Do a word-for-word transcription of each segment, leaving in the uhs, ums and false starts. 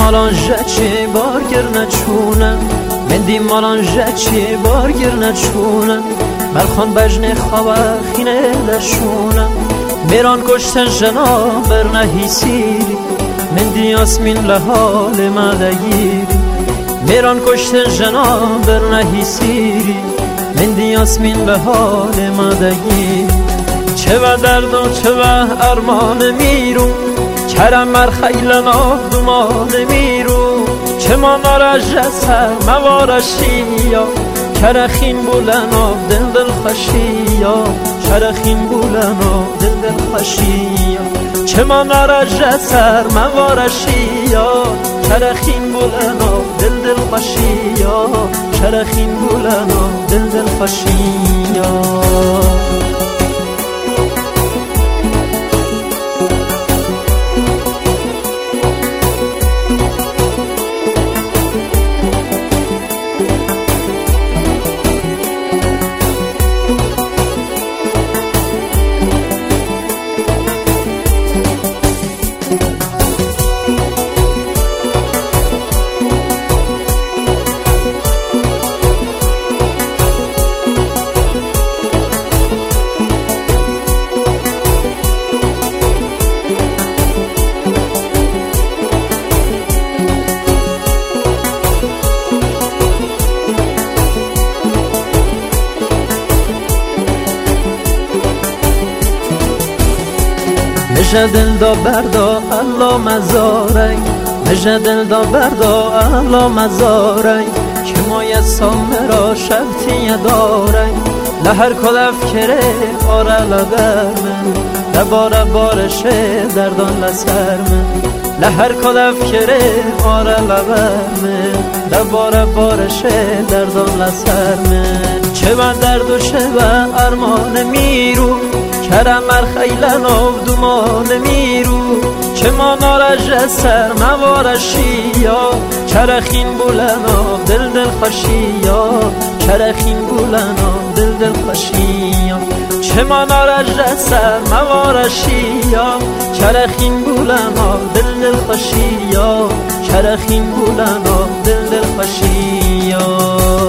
مالان جچی بارگر نچونم مندی مالان جچی بارگر نچونم بلخان بجن خواخینه لشونم میران کشتن جنا بر نهیسیری مندی آسمین لحال مدگیری میران کشتن جنا بر نهیسیری مندی آسمین لحال مدگیری چه و درد و چه و ارمان میرو کرم مر خیل ناف دومان میرو چه ما نارجسر موارشیا کرخین بولنا دل دل خشیا کرخین بولنا دل دل خشیا چه ما نارجسر موارشیا کرخین بولنا دل دل خشیا کرخین بولنا دل دل خشیا مجه دل دا بردا الله مزارای مجه دل دا بردا الله مزارای که مای سامرا شبتی دارای لهر کلف کره آره لبر من لباره بارشه دردان لسر من لهر کلف کره آره لبر من لباره بارشه دردان لسر من چه و درد و چه و ارمان میرو کرم مر خیلن آف دومان میرو چه ما نارجسر موارشیا کرخین بولنا دل دل خشیا کرخین بولنا دل دل خشیا چه ما نارجسر موارشیا کرخین بولنا دل دل خشیا کرخین بولنا دل دل خشیا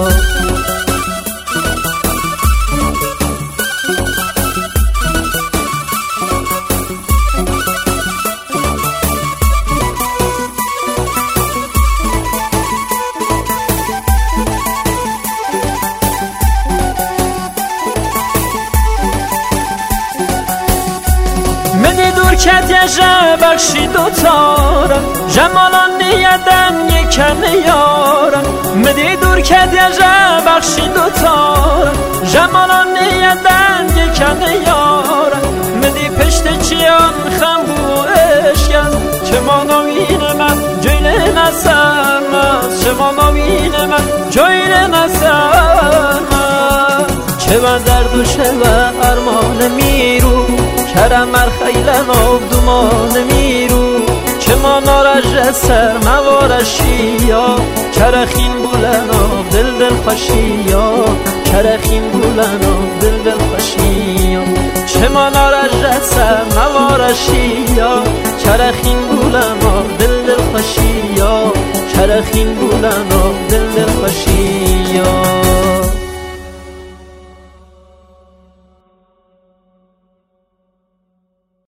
مدی دور کت یجه بخشی دوتارم جمالان نیدن یکن یارم مدی دور کت یجه بخشی دوتارم جمالان نیدن یکن یارم مدی پشت چیان خم بو اشکن چه ما نوین من جویل نسرمز چه ما نوین من جویل نسرمز چه و درد و چه و ارمان میرو کرم مر خیلن آف دومان میرو چه ما نارجسر موارشیا کرخین بولنا دل دل خشیا کرخین بولنا دل دل خشیا چه ما نارجسر موارشیا کرخین بولنا دل دل خشیا کرخین بولنا دل دل خشیا